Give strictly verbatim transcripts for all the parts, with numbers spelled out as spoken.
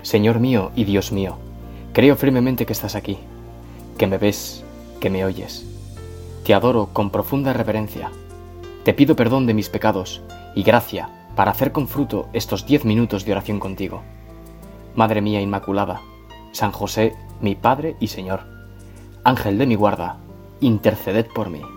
Señor mío y Dios mío, creo firmemente que estás aquí, que me ves, que me oyes. Te adoro con profunda reverencia. Te pido perdón de mis pecados y gracia para hacer con fruto estos diez minutos de oración contigo. Madre mía Inmaculada, San José, mi Padre y Señor, Ángel de mi guarda, interceded por mí.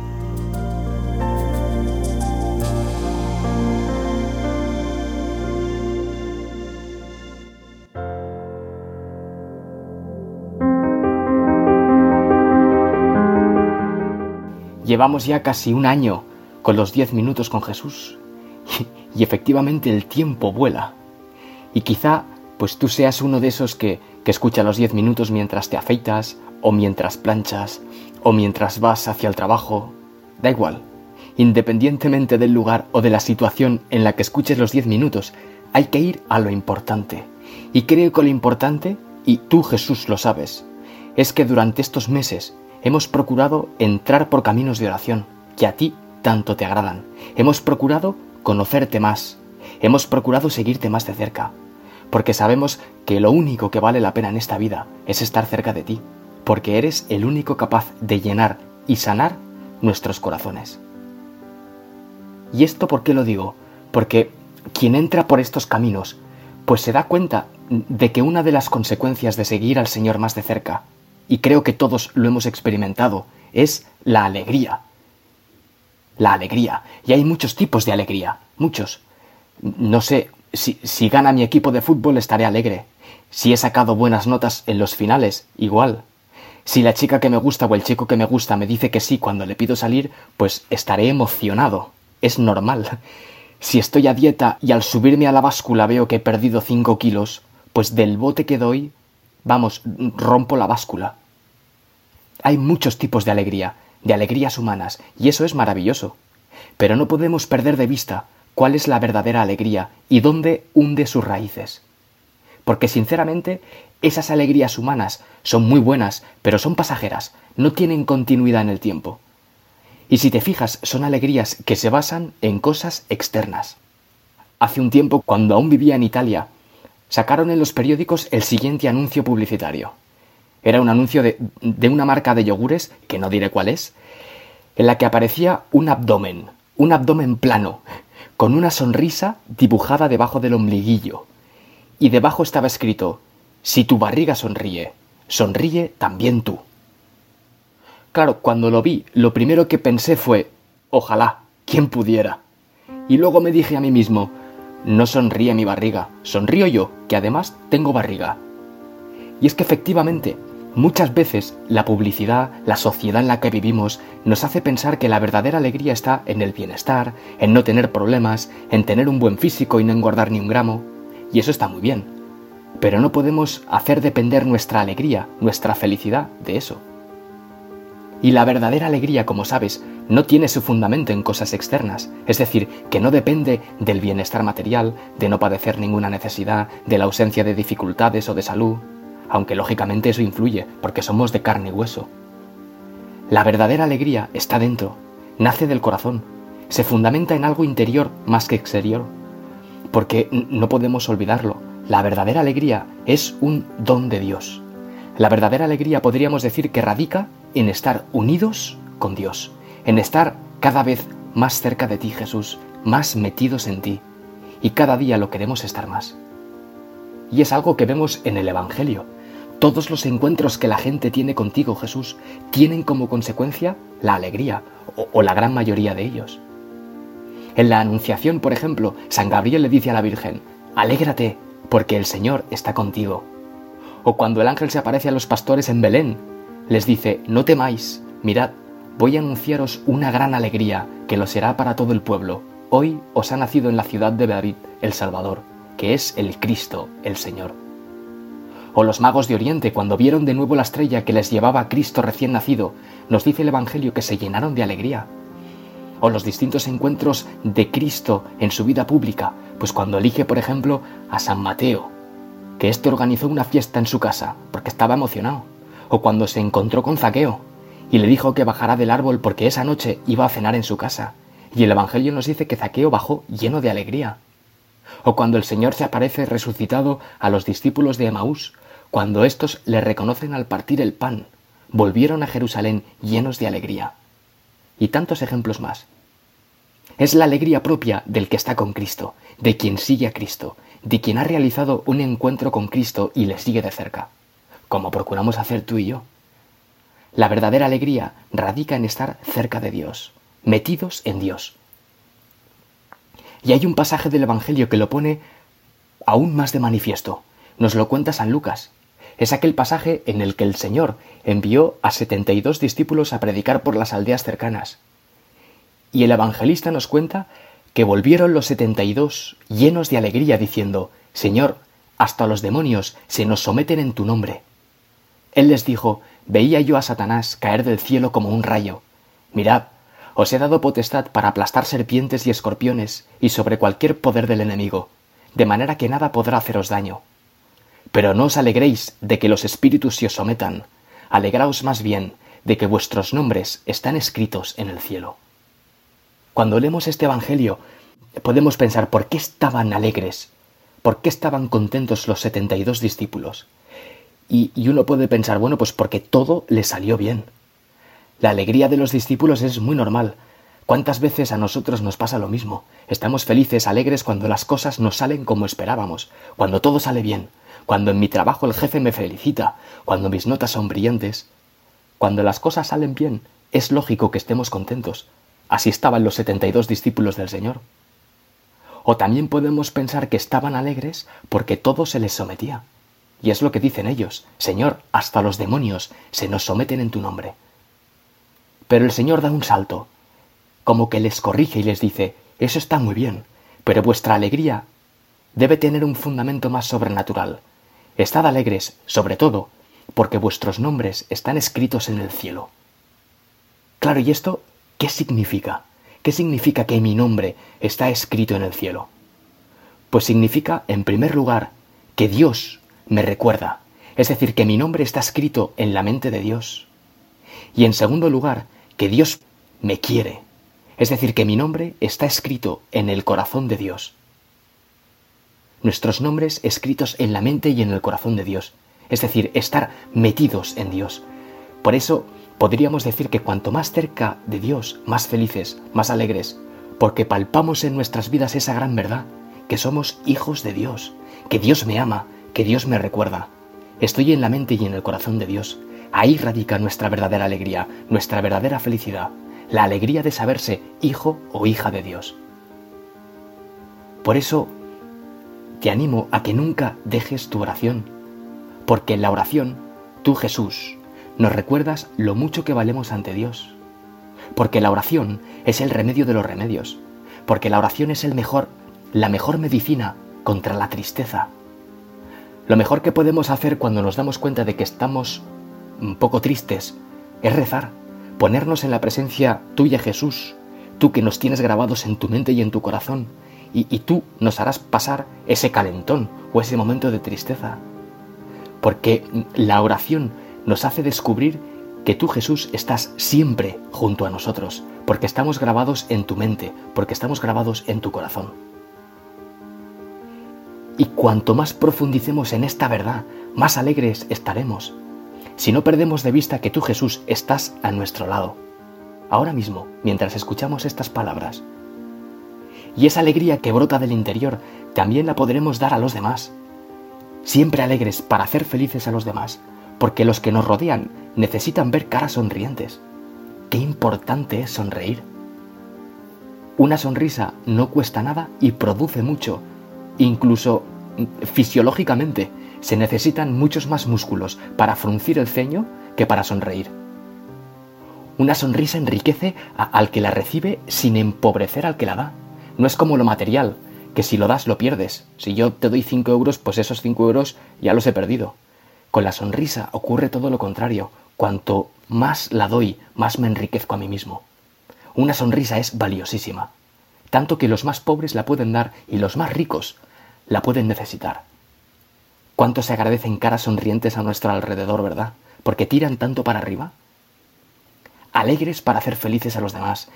Llevamos ya casi un año con los diez minutos con Jesús y, y efectivamente el tiempo vuela. Y quizá pues tú seas uno de esos que, que escucha los diez minutos mientras te afeitas o mientras planchas o mientras vas hacia el trabajo. Da igual, independientemente del lugar o de la situación en la que escuches los diez minutos, hay que ir a lo importante. Y creo que lo importante, y tú Jesús lo sabes, es que durante estos meses hemos procurado entrar por caminos de oración que a ti tanto te agradan. Hemos procurado conocerte más. Hemos procurado seguirte más de cerca. Porque sabemos que lo único que vale la pena en esta vida es estar cerca de ti. Porque eres el único capaz de llenar y sanar nuestros corazones. ¿Y esto por qué lo digo? Porque quien entra por estos caminos, pues se da cuenta de que una de las consecuencias de seguir al Señor más de cerca, y creo que todos lo hemos experimentado, es la alegría. La alegría. Y hay muchos tipos de alegría, muchos. No sé, si, si gana mi equipo de fútbol estaré alegre. Si he sacado buenas notas en los finales, igual. Si la chica que me gusta o el chico que me gusta me dice que sí cuando le pido salir, pues estaré emocionado. Es normal. Si estoy a dieta y al subirme a la báscula veo que he perdido cinco kilos, pues del bote que doy, vamos, rompo la báscula. Hay muchos tipos de alegría, de alegrías humanas, y eso es maravilloso. Pero no podemos perder de vista cuál es la verdadera alegría y dónde hunde sus raíces. Porque sinceramente, esas alegrías humanas son muy buenas, pero son pasajeras, no tienen continuidad en el tiempo. Y si te fijas, son alegrías que se basan en cosas externas. Hace un tiempo, cuando aún vivía en Italia, sacaron en los periódicos el siguiente anuncio publicitario. Era un anuncio de, de una marca de yogures, que no diré cuál es, en la que aparecía un abdomen, un abdomen plano, con una sonrisa dibujada debajo del ombliguillo. Y debajo estaba escrito: si tu barriga sonríe, sonríe también tú. Claro, cuando lo vi, lo primero que pensé fue: ojalá, ¿quién pudiera? Y luego me dije a mí mismo: no sonríe mi barriga, sonrío yo, que además tengo barriga. Y es que efectivamente, muchas veces la publicidad, la sociedad en la que vivimos, nos hace pensar que la verdadera alegría está en el bienestar, en no tener problemas, en tener un buen físico y no engordar ni un gramo. Y eso está muy bien. Pero no podemos hacer depender nuestra alegría, nuestra felicidad, de eso. Y la verdadera alegría, como sabes, no tiene su fundamento en cosas externas, es decir, que no depende del bienestar material, de no padecer ninguna necesidad, de la ausencia de dificultades o de salud, aunque lógicamente eso influye, porque somos de carne y hueso. La verdadera alegría está dentro, nace del corazón, se fundamenta en algo interior más que exterior, porque no podemos olvidarlo, la verdadera alegría es un don de Dios. La verdadera alegría podríamos decir que radica en estar unidos con Dios, en estar cada vez más cerca de ti, Jesús, más metidos en ti, y cada día lo queremos estar más. Y es algo que vemos en el Evangelio. Todos los encuentros que la gente tiene contigo, Jesús, tienen como consecuencia la alegría, o, o la gran mayoría de ellos. En la Anunciación, por ejemplo, San Gabriel le dice a la Virgen: alégrate, porque el Señor está contigo. O cuando el ángel se aparece a los pastores en Belén, les dice: no temáis, mirad, voy a anunciaros una gran alegría, que lo será para todo el pueblo. Hoy os ha nacido en la ciudad de David el Salvador, que es el Cristo, el Señor. O los magos de Oriente, cuando vieron de nuevo la estrella que les llevaba a Cristo recién nacido, nos dice el Evangelio que se llenaron de alegría. O los distintos encuentros de Cristo en su vida pública, pues cuando elige, por ejemplo, a San Mateo, que éste organizó una fiesta en su casa, porque estaba emocionado. O cuando se encontró con Zaqueo, y le dijo que bajara del árbol porque esa noche iba a cenar en su casa, y el Evangelio nos dice que Zaqueo bajó lleno de alegría. O cuando el Señor se aparece resucitado a los discípulos de Emaús, cuando éstos le reconocen al partir el pan, volvieron a Jerusalén llenos de alegría. Y tantos ejemplos más. Es la alegría propia del que está con Cristo, de quien sigue a Cristo, de quien ha realizado un encuentro con Cristo y le sigue de cerca, como procuramos hacer tú y yo. La verdadera alegría radica en estar cerca de Dios, metidos en Dios. Y hay un pasaje del Evangelio que lo pone aún más de manifiesto. Nos lo cuenta San Lucas. Es aquel pasaje en el que el Señor envió a setenta y dos discípulos a predicar por las aldeas cercanas. Y el evangelista nos cuenta que volvieron los setenta y dos llenos de alegría diciendo: Señor, hasta los demonios se nos someten en tu nombre. Él les dijo: veía yo a Satanás caer del cielo como un rayo. Mirad, os he dado potestad para aplastar serpientes y escorpiones y sobre cualquier poder del enemigo, de manera que nada podrá haceros daño. Pero no os alegréis de que los espíritus se os sometan, alegraos más bien de que vuestros nombres están escritos en el cielo. Cuando leemos este evangelio, podemos pensar por qué estaban alegres, por qué estaban contentos los setenta y dos discípulos. Y, y uno puede pensar, bueno, pues porque todo les salió bien. La alegría de los discípulos es muy normal. ¿Cuántas veces a nosotros nos pasa lo mismo? Estamos felices, alegres cuando las cosas no salen como esperábamos, cuando todo sale bien, cuando en mi trabajo el jefe me felicita, cuando mis notas son brillantes. Cuando las cosas salen bien, es lógico que estemos contentos. Así estaban los setenta y dos discípulos del Señor. O también podemos pensar que estaban alegres porque todo se les sometía. Y es lo que dicen ellos: Señor, hasta los demonios se nos someten en tu nombre. Pero el Señor da un salto, como que les corrige y les dice: eso está muy bien, pero vuestra alegría debe tener un fundamento más sobrenatural. Estad alegres, sobre todo, porque vuestros nombres están escritos en el cielo. Claro, ¿y esto qué significa? ¿Qué significa que mi nombre está escrito en el cielo? Pues significa, en primer lugar, que Dios me recuerda, es decir, que mi nombre está escrito en la mente de Dios. Y en segundo lugar, que Dios me quiere, es decir, que mi nombre está escrito en el corazón de Dios. Nuestros nombres escritos en la mente y en el corazón de Dios, es decir, estar metidos en Dios. Por eso podríamos decir que cuanto más cerca de Dios, más felices, más alegres, porque palpamos en nuestras vidas esa gran verdad, que somos hijos de Dios, que Dios me ama, que Dios me recuerda. Estoy en la mente y en el corazón de Dios. Ahí radica nuestra verdadera alegría, nuestra verdadera felicidad, la alegría de saberse hijo o hija de Dios. Por eso te animo a que nunca dejes tu oración, porque en la oración, tú, Jesús, nos recuerdas lo mucho que valemos ante Dios, porque la oración es el remedio de los remedios, porque la oración es el mejor, la mejor medicina contra la tristeza. Lo mejor que podemos hacer cuando nos damos cuenta de que estamos un poco tristes es rezar, ponernos en la presencia tuya, Jesús, tú que nos tienes grabados en tu mente y en tu corazón, y, y tú nos harás pasar ese calentón o ese momento de tristeza. Porque la oración nos hace descubrir que tú, Jesús, estás siempre junto a nosotros, porque estamos grabados en tu mente, porque estamos grabados en tu corazón. Y cuanto más profundicemos en esta verdad, más alegres estaremos, si no perdemos de vista que tú, Jesús, estás a nuestro lado, ahora mismo, mientras escuchamos estas palabras. Y esa alegría que brota del interior también la podremos dar a los demás, siempre alegres para hacer felices a los demás, porque los que nos rodean necesitan ver caras sonrientes. Qué importante es sonreír. Una sonrisa no cuesta nada y produce mucho. Incluso fisiológicamente se necesitan muchos más músculos para fruncir el ceño que para sonreír. Una sonrisa enriquece a, al que la recibe sin empobrecer al que la da. No es como lo material, que si lo das lo pierdes. Si yo te doy cinco euros, pues esos cinco euros ya los he perdido. Con la sonrisa ocurre todo lo contrario. Cuanto más la doy, más me enriquezco a mí mismo. Una sonrisa es valiosísima, tanto que los más pobres la pueden dar y los más ricos la pueden necesitar. ¿Cuánto se agradecen caras sonrientes a nuestro alrededor, verdad? Porque tiran tanto para arriba. Alegres para hacer felices a los demás.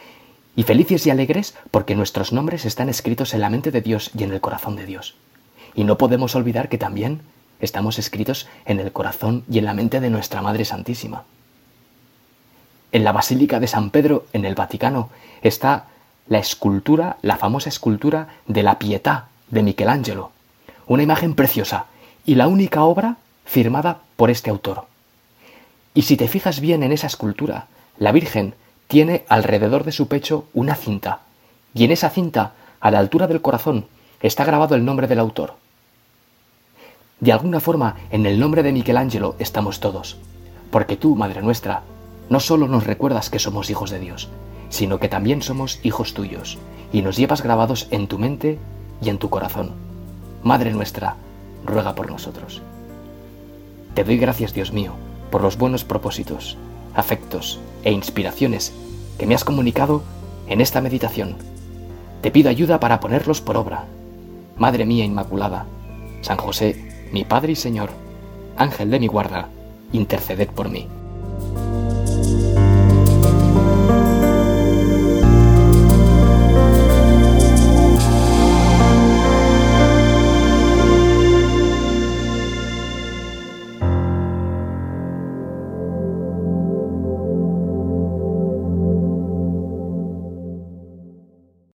Y felices y alegres porque nuestros nombres están escritos en la mente de Dios y en el corazón de Dios. Y no podemos olvidar que también estamos escritos en el corazón y en la mente de nuestra Madre Santísima. En la Basílica de San Pedro, en el Vaticano, está la escultura, la famosa escultura de la Pietà de Michelangelo, una imagen preciosa y la única obra firmada por este autor. Y si te fijas bien en esa escultura, la Virgen tiene alrededor de su pecho una cinta, y en esa cinta, a la altura del corazón, está grabado el nombre del autor. De alguna forma, en el nombre de Michelangelo estamos todos, porque tú, Madre nuestra, no solo nos recuerdas que somos hijos de Dios, sino que también somos hijos tuyos, y nos llevas grabados en tu mente y en tu corazón. Madre nuestra, ruega por nosotros. Te doy gracias, Dios mío, por los buenos propósitos, afectos e inspiraciones que me has comunicado en esta meditación. Te pido ayuda para ponerlos por obra. Madre mía Inmaculada, San José, mi Padre y Señor, Ángel de mi guarda, interceded por mí.